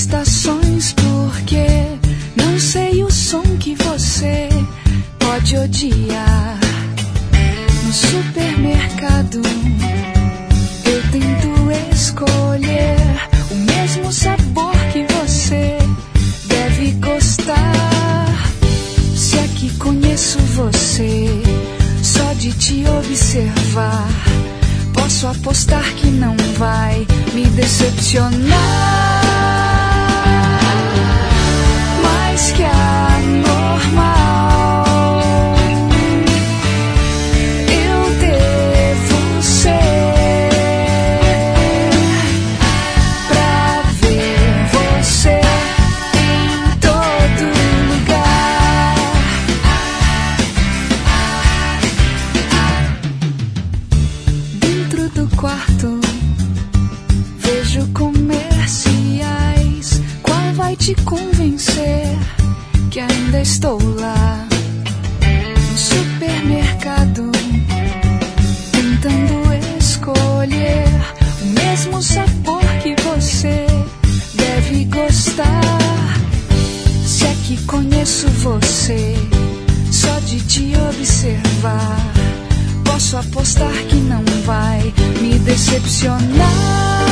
estações, porque não sei o som que você pode odiar. No supermercado eu tento escolher o mesmo sabor que você deve gostar. Se é que conheço você só de te observar, posso apostar que não vai me decepcionar. Mais que a normal, eu devo ser pra ver você em todo lugar. Dentro do quarto vejo comerciais. Qual vai te convencer que ainda estou lá? No supermercado, tentando escolher o mesmo sabor que você deve gostar. Se é que conheço você só de te observar, posso apostar que não vai me decepcionar.